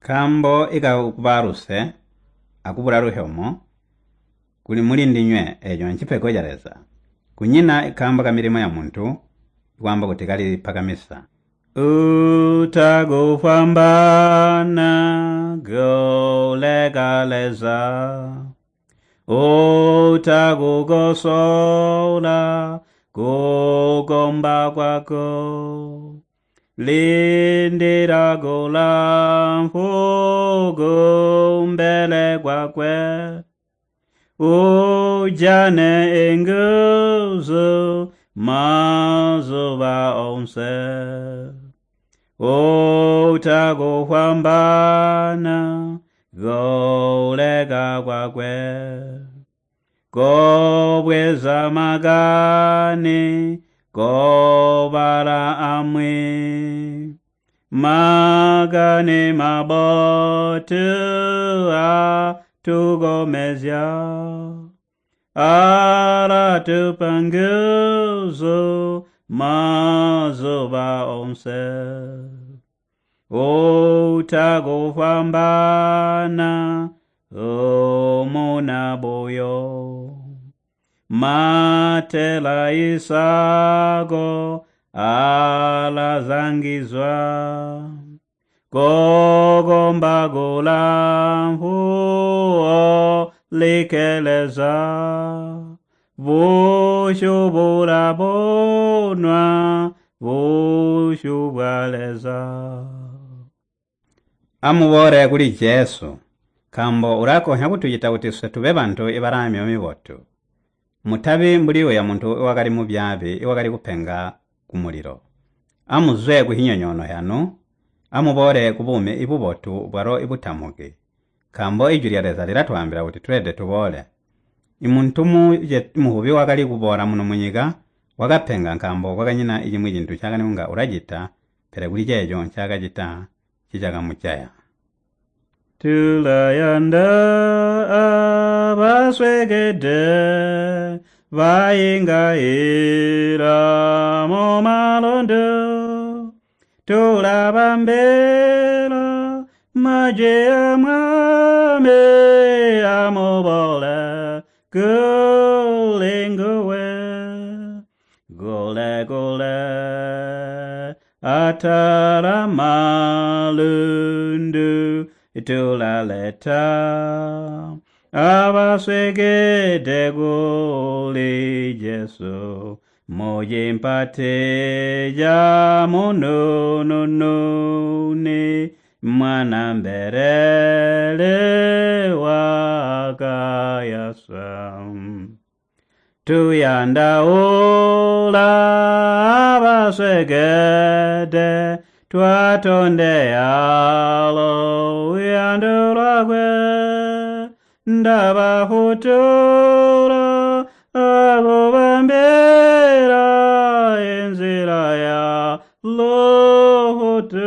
Kambo ika ukubaruse, akubularuhe omo, kuli mulindi nywe ejo nchipeko jareza. Kunyina kambo kamilimo ya muntu, kwamba kutikali pakamisa. Utagufambana go legaleza. Utagugosola gugomba kwako. Lindira gulamfugu mbele kwakwe. Ujane enguzu mazuba onse. Utagufambana golega kwakwe. Gobweza magani gobara amwi. Magani mabotu tugomezya. Ara tupanguzu mazuba onse. Utagufambana omunaboyo. Matela isago alazangizwa. Gogomba gulamfuo likeleza. Vushubura bonwa vushubaleza. Amubore kuli Jesu, kambo urakonya kutuyita kuti se tube bantu ibarami omibotu. Mutabi mbuliwe ya muntu iwakali mubyabi iwakali kupenga kumuliro. Amuzwe kuhinyonyono yanu, amubore kubume ibubotu bwaro ibutamuge. Kambo ijuliareza liratwambira kuti twede tubole. Imuntumu muhubi wakali kubora muno munyiga, wakapenga nkambo wakanyina ijimwijintu chaka niunga urajita, pere kuli jejo nchaka jita, chichaka muchaya. Tulayanda abaswegede, vainga ira momalondo. Tulabambela, maje amame amobole, gulinguwe. Gole gole, atara malundu, tulaleta. Abaswegede guli Jesu, moye mpate ya mononone, mwana mberele wakayasam. Tuyanda ola abaswegede, twatonde alo yanduragwe. Ndaba futura agobambera enzira ya lohutu.